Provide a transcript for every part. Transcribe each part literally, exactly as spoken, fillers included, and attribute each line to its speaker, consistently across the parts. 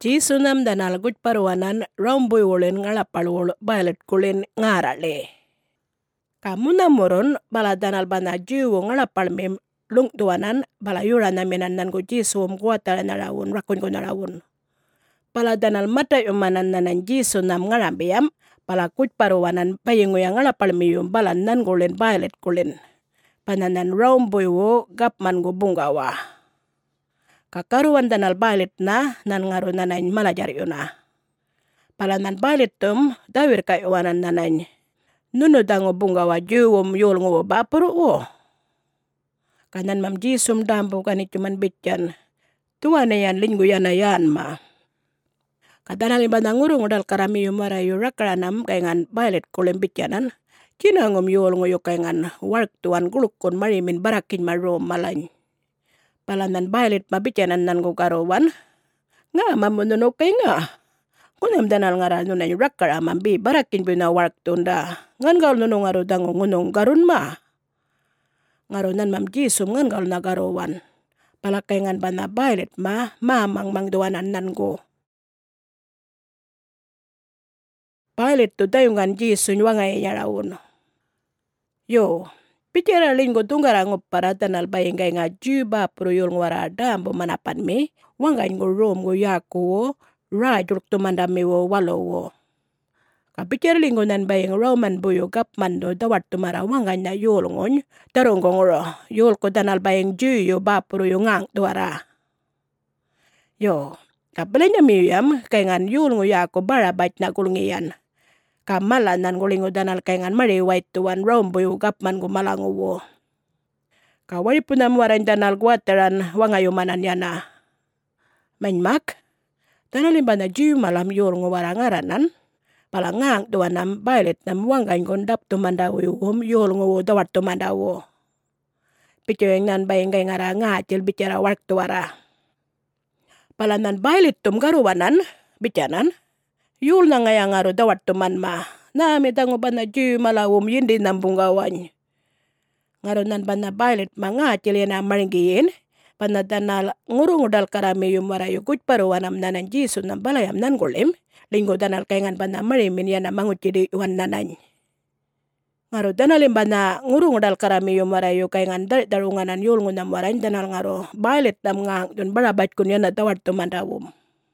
Speaker 1: Jisunam danal guj paruanan romboy wulen ngalapalwol balet kulen ngarale. Kamu namurun bala danal bana jiwo ngalapalmem lung tuanan bala yurana menan nan go jisum kuatala narawun rakun ko narawun. Bala danal mata umanan nanan jisunam ngarambiam bala guj paruanan bayingo yang ngalapalmiyum bala nan gulen balet kulen. Pananan romboy wo gapman go bungawa. Kakaruan danal balit na nan ngaru nanain malajari yuna. Palanan balit tum dawir kay uwanan nanain. Nuno dango bunga wa juwom yul ngo bapuru wo. Kanan mam jisum dampo kanit cuman bityan. Tuwane yan linggo yan na yan ma. Kadanal iba nangurung udal karami yumara yurakranam kayangan balit kulim bityanan. Kinangom yul ngo yukayangan wark tuan gulukon marimin barakin marom malain. Palanan balit mabityanan nan ko karuan. Nga mamununo kay nga. Kunam danal ngara nuna yung rakar amambi barakin binawark tunda. Ngan gal nuno ngaro dango ngunong garun ma. Ngaro nan mam jisum ngan gal na garuan. Palakay ngan ba na balit ma mamang mangduanan nan ko. Balit to dayo ngan jisun wangay nyarawun. Yo. Pitira linggo tunggara ngupara danal bayengay nga juba pruyul ngwara dambo manapan me. Wangay ngo rom ngo yaku wo. Rajuruk tumandami wo walo wo. Kapitira linggo nan bayeng roman buyo gapman do dawat tumara wangay na yul ngon. Darong ngoro. Yul ko danal bayeng juyo ba pruyo ngang tuara. Yo. Kapilanya miyam kay ngan yul ngo yaku barabait na gulungian. Kamala nan gulingo danal kayangan mariwait tuan romboy gapman gumalango wo. Kawari punam waran danal guataran wangayumanan yana. Mainmak, danalin ba na jiw malam yul ngo warangaranan, palangang tuan nam bailit nam wangay gondap tumandawo yung yul ngo dawat tumandawo. Pityo yung nan bayang kay ngara ngacil bicara wark tuara. Palanan bailit tum garuwanan, bityanan, yul na ngayang ngaro dawat tuman ma. Na medango ba na jiw malawom yindi ng bunggawan. Ngaro nan ba na bailit mga chili na maringgiin. Panadanal ngurung udal karami yung marayo kuj paruanam nanan jisun ng balayam nan gulim. Linggo danal kayangan ba na marimin yan na manguchidi iwan nanan. Ngaro danalin ba na ngurung udal karami yung marayo kayangan darunganan yul ngunam warain danal ngaro. Bailit nam ngang dun barabat kun yan na dawat tumandawom.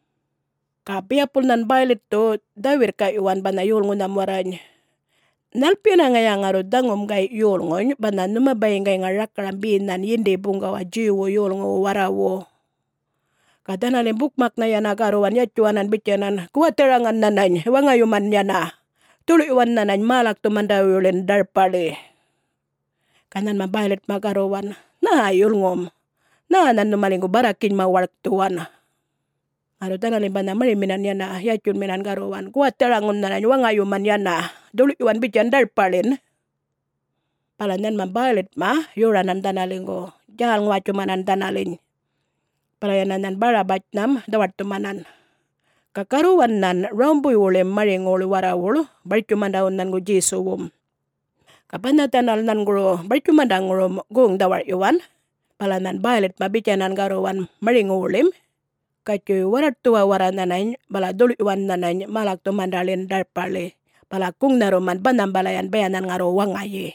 Speaker 1: Kapia pul nan bailit to dawir ka iwan ba na yul ngunam warain. Nalpyo na nga yang ngaro dangom gay yul ngon ba na numabayang gay nga rakrambiin nan yindi bungawa jiwo yul ngo warawo. Kadanalin bukmak na yan agaruan yatjuanan bityanan kuwaterangan nanan wangayuman yan na. Tuluiwan nanan malak tumandawulin darpali. Kanan mabailit magaruan na yul ngom. Na nan numalinggo barakin mawark tuan. Aro danalin ba na mariminan yan na yatjun minan garuan. Kuwaterangon nanan wangayuman yan na. Tuluiwan bityan darpalin. Palanan mabailit ma yuranan danalin ko. Jahal ngwacumanan danalin. Palayanan nan barabat nam dawat tumanan. Kakaruan nan romboy wulim maringol warawul. Barcumandaon nan go jisuwum. Kapanatanal nan guro barcumandang rum gong dawat yuwan. Palanan bailit mabityanan garuan maringulim. Kacu warat tua warananain bala dulu iwan nanain malak tumandalin darpali. Bala kung naruman banam balayan bayanan ngaro wangayi.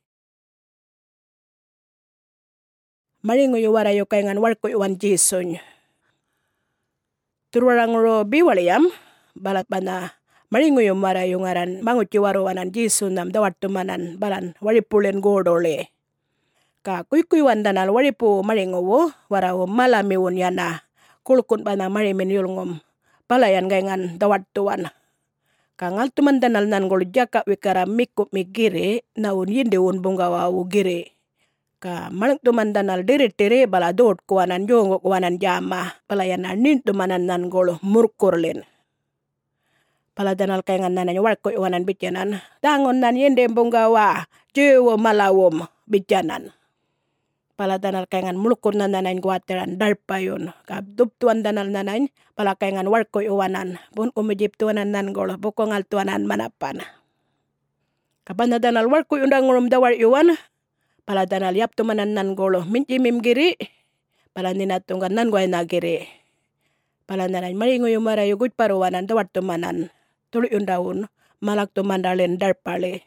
Speaker 1: Maringo yu warayo kayangan warko iwan jisun. Turwarang ro biwaliyam balat bana maringo yu warayo ngaran manguci waruanan jisun nam dawat tumanan balan waripulen gordole. Ka kuy-kuywan danal waripu maringo wo warawo malamiwon yana. Kulkun ba na marimin yulngom. Palayan gayangan dawat tuan. Kangal tumandanal nan gol jaka wikara mikup migiri naun yindiwon bungawa ugiri. Ka malang tumandanal diri-diri bala dot kuanan jongo kuanan jama. Palayan anin tumanan nan gol murkurlin. Paladanal kayangan nanan warko iwanan bityanan. Dangon nan yindi bungawa jiwo malawom bityanan. Paladanal kayangan mulukur na nanain kuwateran darpayon. Kabduptuan danal nanain pala kayangan warko iwanan. Pun umijip tuanan nan golo bukongal tuanan manapan. Kapanadanal warko undang ngurum dawar iwan. Paladanal yap tumanan nan golo minjimim giri. Pala ninatunggan nan guay na giri. Palandanan maringo yung marayo gut paruwanan tawat tumanan. Tuloy yung daun, malak tumandalin darpale.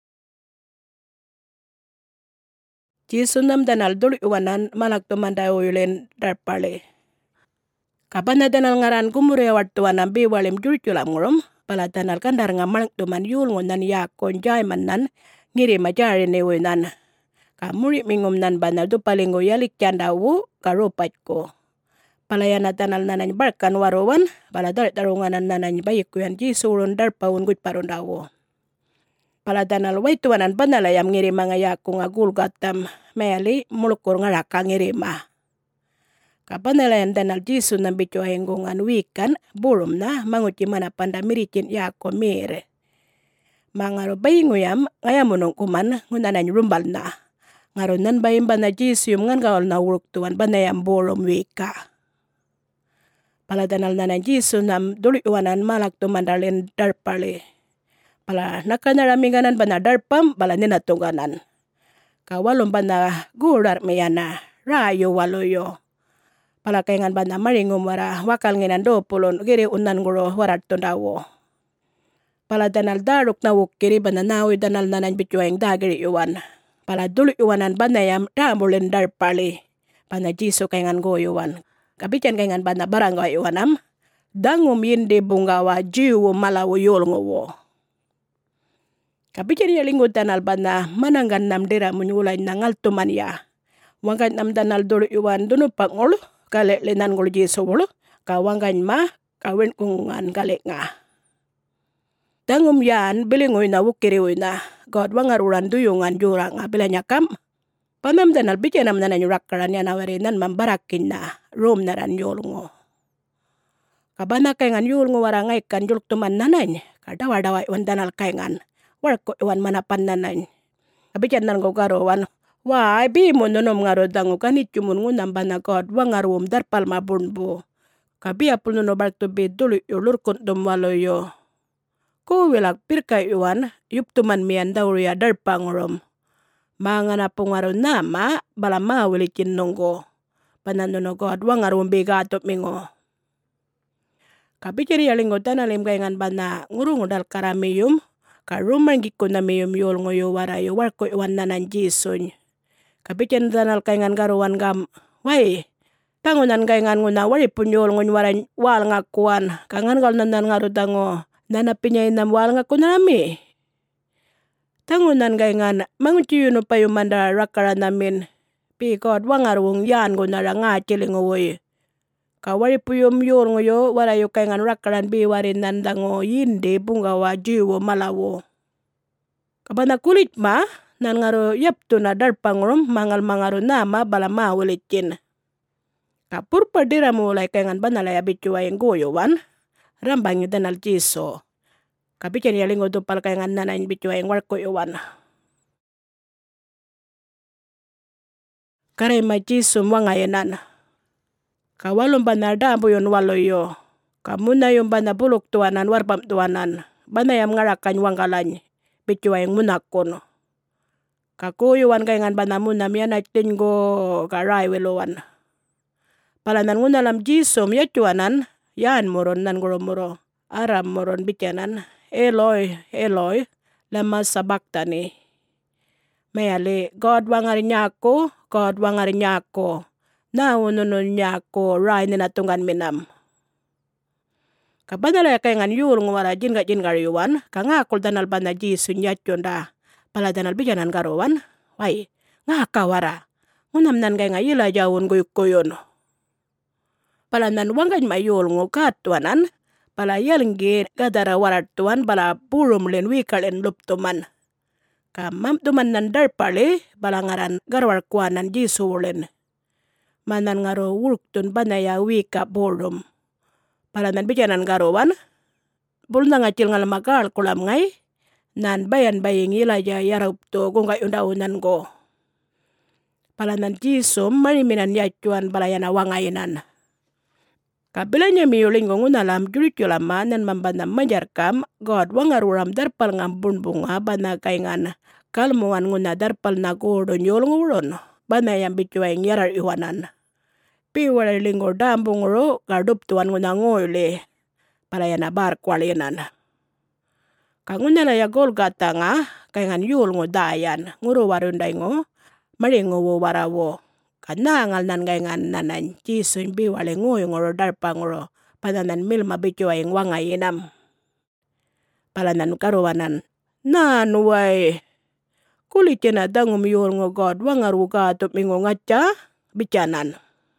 Speaker 1: Jisunam danal tuloy uwanan malak tumandawulen darpale. Kapan na danal ngaran kumurewat tuwanan biwalim jurjulam ngurum, pala danal kandar nga malak tuman yul ngunan yakon jay manan, ngiri majari newinan. Kamuri mingum nan banal tu palingo yalik candawu karupat ko. Palayana tanal nanany barkan waruan, pala dalit darunganan nanany bayiku yan jisurun darpaun gut parundawo. Pala tanal waituanan panalayam ngiri mga yaku nga gulgatam, mayali mulukur ngaraka ngirima. Kapanalayan tanal jisu na bityo hengungan wikan, burum na manguci mana panda miricin yako mire. Mangaro bayinguyam, ngayamunong kuman ngunanany rumbal na. Ngarunan bayimba na jisu yung ngan kaol na uruk tuan banayam burum wika. Pala danal nanan jisu nam duluiwanan malak tumandalin darpale. Pala nakanaraminganan bana darpam pala ninatungganan. Kawalong bana gurar meyana rayo waloyo. Pala kaingan bana maringum wara wakal nginan do pulon giri unan guro warat tundawo. Pala danal daruk na wukiri bana nawi danal nanan bitjuaing dagiri iwan. Pala duluiwanan banayam damulin darpale. Bana jisu kaingan goyuwan. Kabican kaingan bana barangga iwanam, dangum yindi bungawa jiwu malawu yulnguwo. Kabican ya linggo danal bana mananggan nam dira munyulay nangal tuman ya. Wangkat nam danal dulu iwan dunu pangol, kale lenan ngul jisu wulu, kawanggan ma kawin kungan kale nga. Dangum yan bilingoy na wukiriwoy na, God wangaruran duyungan jurang nga bilanya kam. Panam danal bican nam nanan yurakaran yan awarinan mambarakin na. Rom naran yulngo. Kabana kaingan yulngo warangay kan juluk tuman nanay. Kadawa-dawa iwan danal kaingan. Warko iwan manapan nanay. Kabican nan gogarawan. Wah, bimo nunom ngaro dango kanit yumun ngunam bana God wangarum darpal mabunbo. Kabia pul nuno bartu bidulu yulur kuntum waloyo. Ko wilak pirkay iwan yup tuman mian dawriya darpangurum. Mga na pungaro nama bala mawilikin nunggo. Pananuno God wangarum bigatot mingo. Kapiciri yalingo tanalim kaingan bana ngurungo dal karamiyum. Karuman giko na miyum yul ngoyo warayo warko iwan nanan jisuny. Kapiciri tanal kaingan karuan gam. Wai, tangunan kaingan nguna waripun yul ngoy waran wal ngakuan. Kangan kal nanan ngarutango. Nanapinya inam wal ngakuan nami. Tangunan kaingan manguciyuno pa yung manda rakaran namin. God wangarung yan go nara nga chilingoy. Kawari puyum yur ngoyo warayo kaingan rakaran biwarin nandango yindi bungawa jiwo malawo. Kabana kulit ma nan ngaro yapto na darpangurum mangal mangaro nama bala mawulitin. Kapur padira mulai kaingan banalaya bicuaing goyowan rambangi danal jiso. Kapican yalingo dupal kaingan nanain bicuaing warko iwan. Kare majisum wangayanan. Kawalong bana dambo yon waloyo. Kamuna yung bana bulok tuanan warbam tuanan. Banayam ngarakan wanggalan. Bicuaing munakon. Kakuyuan kaingan bana munam yan ay tinggo karay wiluan. Palanan ngunalam jisum ya tuanan. Yan moron nan gurumuro. Aram moron bityanan. Eloy, Eloy. Lama sabaktani. Mayali, God wangarin niya ako, God wangarin niya ako. Naununun niya ako, ray ninatungan minam. Kabanalaya kaingan yul ngwara jin ka jin karyuan, kangakul danal bana jisu niya tiyonda, pala danal bijanan karuan, way, ngakawara, ngunam nan kay nga ila jawon guyuk kuyon. Pala nan wanggan mayul ngo katuanan, pala yalingin kadara warat tuan, pala burum len wikal en luptuman. Kamam tuman nan darpale balangaran garwar kuanan jisulen. Manan ngaro wurktun banaya wika borum. Palanan bijanan garowan. Bulna ngacil ngalamakal kulam ngay. Nan bayan baying ilaja yaraup to kung kayo daunan ko. Palanan jisum mariminan yacuan balayana wangainan. Kabilanya miyuling kong unalam jurit yulama nan mambanam majarkam God wangaruram darpal ngambun bunga bana kaingan kalmuan nguna darpal na gordon yul ngulon bana yang bicuaing yarar iwanan. piwale lingo dambungro gadup tuan nguna ngoyle palayana bar kwalinan. Kangunyala ya Golgata nga kayangan yul ngo dayan nguro warunday ngo maringo wo warawo. Kanangal nan kayangan nanan jisun biwale ngoy ngoro darpa ngoro pananan milma bicho ay wangayinam. Palanan karuwanan nan way kulitina dangum yul ngo God wangaru gatup mingo ngaca bicanan.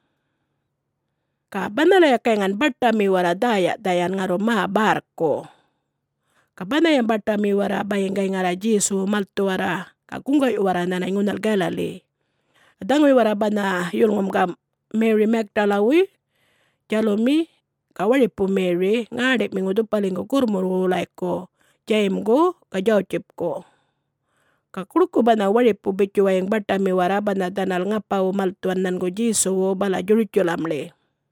Speaker 1: Kabana ya kayangan bartami wara daya dayan ngaro ma barko. Kabana yang bartami wara bayengay ngara Jisu malto wara kagungay wara nanay ngunal Galili. Dangoy wara bana yulngom ka Mary Magdalawi jalomi kawali po Mary ngarip mingo palingo kurmuro ulay ko James go kajawchip ko. Kakuluko bana wali po bityo ayang bartami wara bana danal nga pa maltuan nan go Jisu bala Jerusalem le.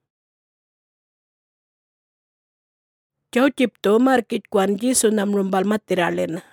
Speaker 1: Jawchip to market kwan Jisu namrumbal materialin.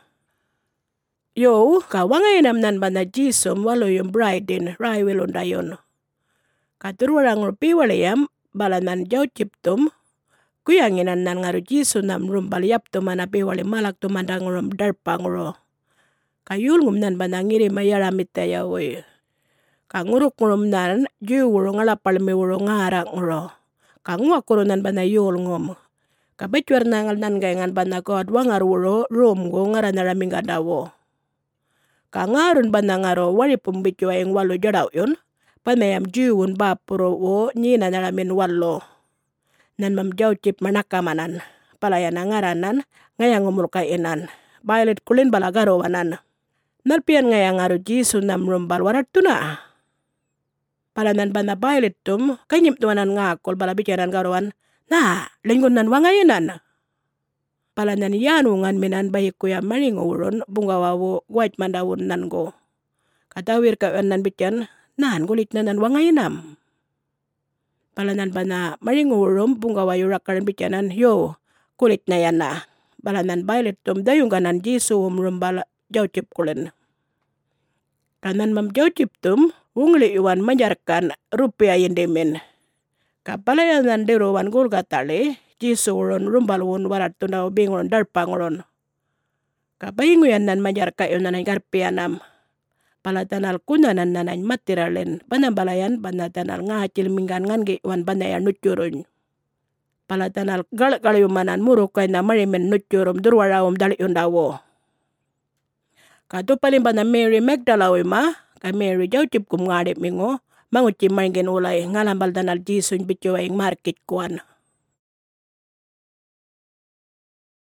Speaker 1: Yo, kawangay namnan bana Jisu walo yung bride din, raywilon dayon. Katurwarang rupi walayam, balanan jawchip tom, kuyanginan nan ngaro Jisu namrumbal yap to manapi wali malak to mandang rum darpang ro. Kayul ngum nan bana ngiri mayaramit tayo woy. Kanguruk ngum nan, juwuro ngalapal miwuro ngarak ngro. Kangua kurunan bana yul ngum. Kabitwer nangal nan gayangan bana God wangaruro rum go ngaranaramin gadawo. Kangarun bana ngaro wali pumbityo ayang walo jaraw yun. Panayam jiwun bapuro wo nina naramin walo. Nan mam jawchip manakamanan. Palayan ngaranan ngayang umur kainan. Bailit kulin balagarowanan. Nalpian ngayang ngaro Jisu namrumbal warat tuna. Palanan bana bailit tum kanyip tuanan ngakol balabicaran garowan. Nah, linggon nan wangayinan. Palanan yanungan minan bayi kuya maringurun bungawawo white mandawun nan go. Katawir ka nan bican, nan gulit na nan wangayinam. Palanan bana maringurun bungawayo rakaran bicanan, yo, kulit na yan na. Palanan bailit tum dayung kanan Jisu umrumbal jawchip kulen. Kanan mam jawchip tum, wungli iwan manjarkan rupiah yendemin. Kapalayan nan derowan Golgata le, Jisu uron rumbalwon warat tunaw bingon darpanguron. Kapahinguyan nan majar kayo nanay garpianam. Palatanal kunanan nanay materialen, panambalayan panatanal nga hacil minggan ngangi wan banayan nuturun. Palatanal galak kalayumanan murukay na marimen nuturum durwarawom daliyon dawo. Katupalim pa na Mary Magdalawi ma, ka Mary jawchip kum ngarip mingo, manguchi maringin ulay ngalambal danal Jisun bityo ayang market kuan.